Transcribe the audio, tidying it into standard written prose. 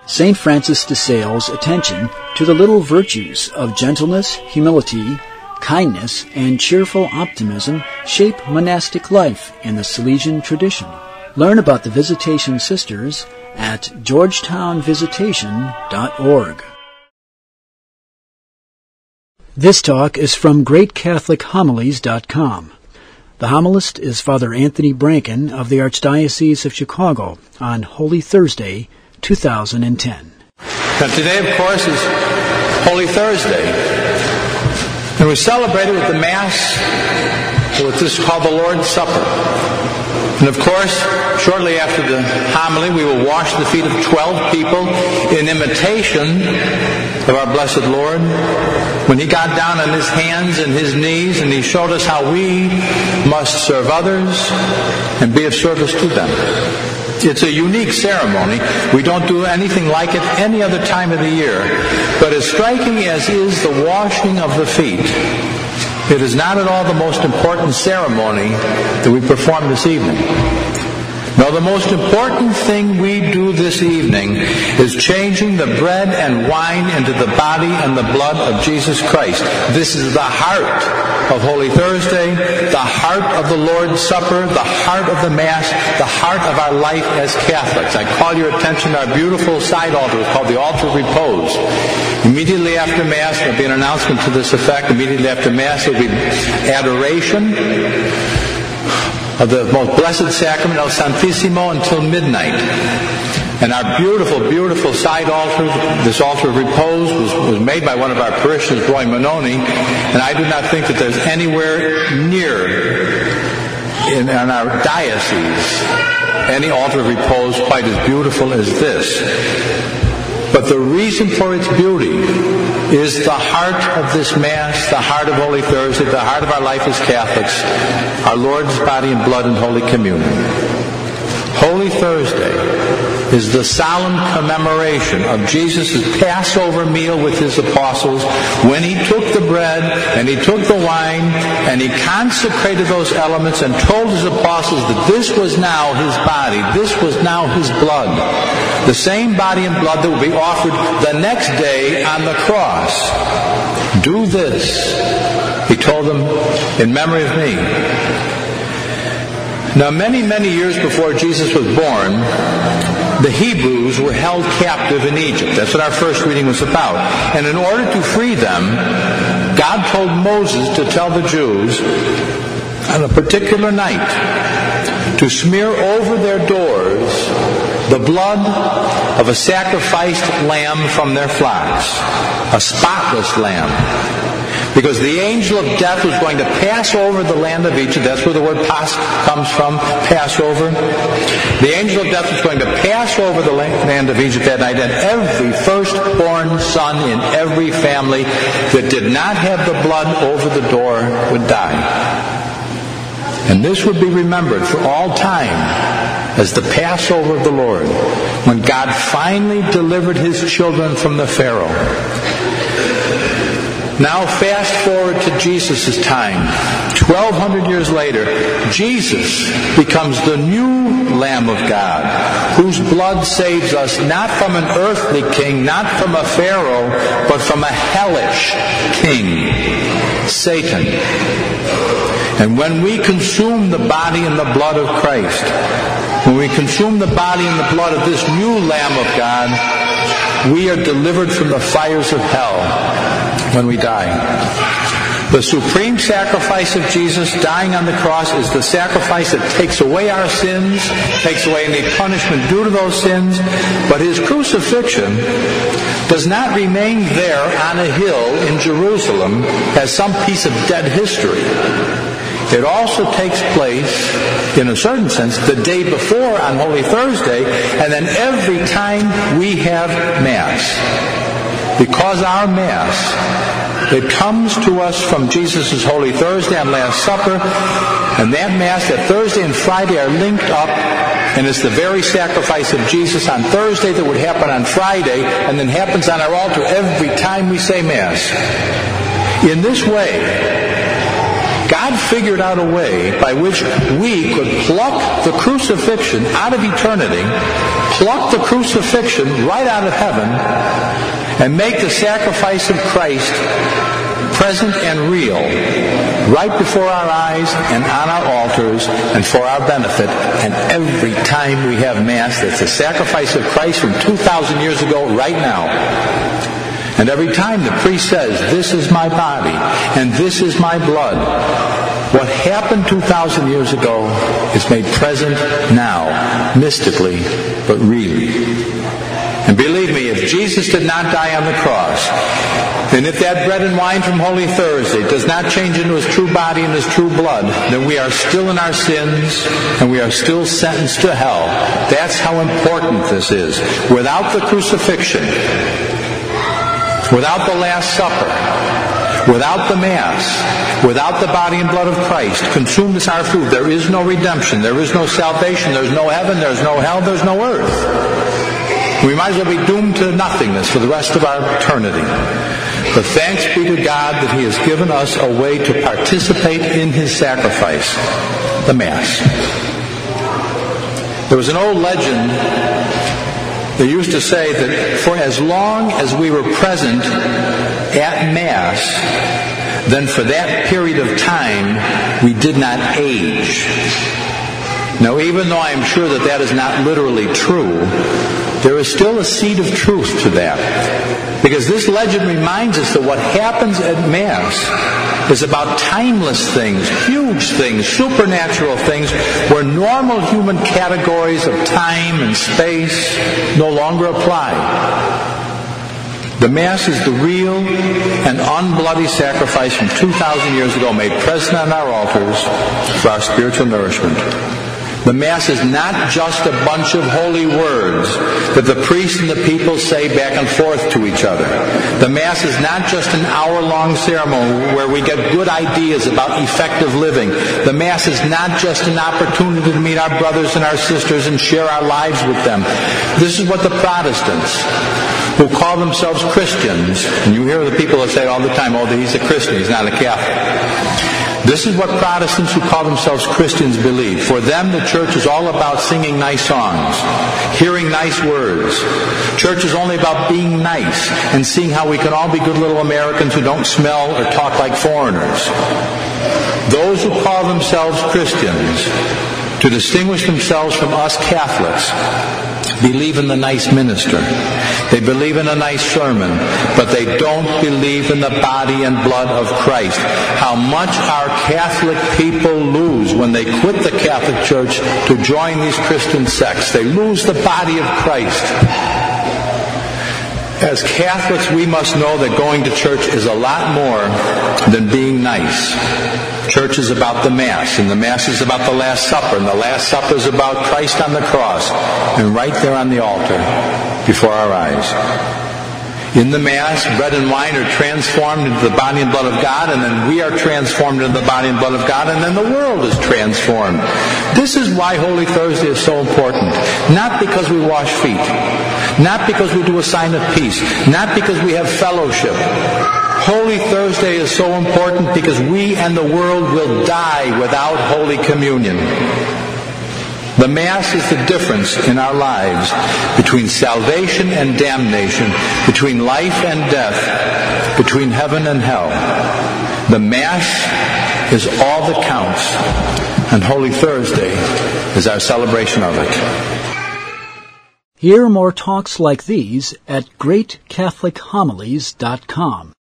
St. Francis de Sales' attention to the little virtues of gentleness, humility, kindness, and cheerful optimism shape monastic life in the Salesian tradition. Learn about the Visitation Sisters at georgetownvisitation.org. This talk is from GreatCatholicHomilies.com. The homilist is Father Anthony Branken of the Archdiocese of Chicago on Holy Thursday, 2010. Now today, of course, is Holy Thursday. And we celebrate it with the Mass, what is called the Lord's Supper. And of course, shortly after the homily, we will wash the feet of 12 people in imitation of our blessed Lord, when He got down on His hands and His knees and He showed us how we must serve others and be of service to them. It's a unique ceremony. We don't do anything like it any other time of the year. But as striking as is the washing of the feet, it is not at all the most important ceremony that we perform this evening. No, the most important thing we do this evening is changing the bread and wine into the body and the blood of Jesus Christ. This is the heart of Holy Thursday, the heart of the Lord's Supper, the heart of the Mass, the heart of our life as Catholics. I call your attention to our beautiful side altar. It's called the Altar of Repose. Immediately after Mass, there will be an announcement to this effect. Immediately after Mass, there will be adoration of the most blessed sacrament, El Santissimo, until midnight. And our beautiful, beautiful side altar, this altar of repose, was made by one of our parishioners, Roy Manoni, and I do not think that there's anywhere near in our diocese any altar of repose quite as beautiful as this. But the reason for its beauty is the heart of this Mass, the heart of Holy Thursday, the heart of our life as Catholics, our Lord's body and blood in Holy Communion. Holy Thursday is the solemn commemoration of Jesus' Passover meal with His apostles, when He took the bread and He took the wine and He consecrated those elements and told His apostles that this was now His body, this was now His blood. The same body and blood that will be offered the next day on the cross. Do this, He told them, in memory of me. Now, many, many years before Jesus was born, the Hebrews were held captive in Egypt. That's what our first reading was about. And in order to free them, God told Moses to tell the Jews on a particular night to smear over their doors the blood of a sacrificed lamb from their flocks, a spotless lamb. Because the angel of death was going to pass over the land of Egypt. That's where the word Pasch comes from, Passover. The angel of death was going to pass over the land of Egypt that night, and every firstborn son in every family that did not have the blood over the door would die. And this would be remembered for all time as the Passover of the Lord, when God finally delivered His children from the Pharaoh. Now fast forward to Jesus' time. 1,200 years later, Jesus becomes the new Lamb of God, whose blood saves us not from an earthly king, not from a Pharaoh, but from a hellish king, Satan. And when we consume the body and the blood of Christ, when we consume the body and the blood of this new Lamb of God, we are delivered from the fires of hell when we die. The supreme sacrifice of Jesus dying on the cross is the sacrifice that takes away our sins, takes away any punishment due to those sins, but His crucifixion does not remain there on a hill in Jerusalem as some piece of dead history. It also takes place, in a certain sense, the day before on Holy Thursday, and then every time we have Mass. Because our Mass, it comes to us from Jesus' Holy Thursday and Last Supper, and that Mass, that Thursday and Friday are linked up, and it's the very sacrifice of Jesus on Thursday that would happen on Friday, and then happens on our altar every time we say Mass. In this way, God figured out a way by which we could pluck the crucifixion out of eternity, pluck the crucifixion right out of heaven, and make the sacrifice of Christ present and real right before our eyes and on our altars and for our benefit. And every time we have Mass, that's the sacrifice of Christ from 2,000 years ago right now. And every time the priest says, "This is my body and this is my blood," what happened 2,000 years ago is made present now, mystically, but really. And believe me, if Jesus did not die on the cross, and if that bread and wine from Holy Thursday does not change into His true body and His true blood, then we are still in our sins and we are still sentenced to hell. That's how important this is. Without the crucifixion, without the Last Supper, without the Mass, without the body and blood of Christ consumed as our food, there is no redemption, there is no salvation, there's no heaven, there's no hell, there's no earth. We might as well be doomed to nothingness for the rest of our eternity. But thanks be to God that He has given us a way to participate in His sacrifice, the Mass. There was an old legend that used to say that for as long as we were present at Mass, then for that period of time we did not age. Now, even though I am sure that that is not literally true, there is still a seed of truth to that. Because this legend reminds us that what happens at Mass is about timeless things, huge things, supernatural things, where normal human categories of time and space no longer apply. The Mass is the real and unbloody sacrifice from 2,000 years ago made present on our altars for our spiritual nourishment. The Mass is not just a bunch of holy words that the priest and the people say back and forth to each other. The Mass is not just an hour-long ceremony where we get good ideas about effective living. The Mass is not just an opportunity to meet our brothers and our sisters and share our lives with them. This is what the Protestants, who call themselves Christians, and you hear the people that say all the time, "Oh, he's a Christian, he's not a Catholic." This is what Protestants who call themselves Christians believe. For them, the church is all about singing nice songs, hearing nice words. Church is only about being nice and seeing how we can all be good little Americans who don't smell or talk like foreigners. Those who call themselves Christians, to distinguish themselves from us Catholics, believe in the nice minister. They believe in a nice sermon, but they don't believe in the body and blood of Christ. How much our Catholic people lose when they quit the Catholic Church to join these Christian sects. They lose the body of Christ. As Catholics, we must know that going to church is a lot more than being nice. Church is about the Mass, and the Mass is about the Last Supper, and the Last Supper is about Christ on the cross, and right there on the altar before our eyes. In the Mass, bread and wine are transformed into the body and blood of God, and then we are transformed into the body and blood of God, and then the world is transformed. This is why Holy Thursday is so important. Not because we wash feet, not because we do a sign of peace, not because we have fellowship. Holy Thursday is so important because we and the world will die without Holy Communion. The Mass is the difference in our lives between salvation and damnation, between life and death, between heaven and hell. The Mass is all that counts, and Holy Thursday is our celebration of it. Hear more talks like these at greatcatholichomilies.com.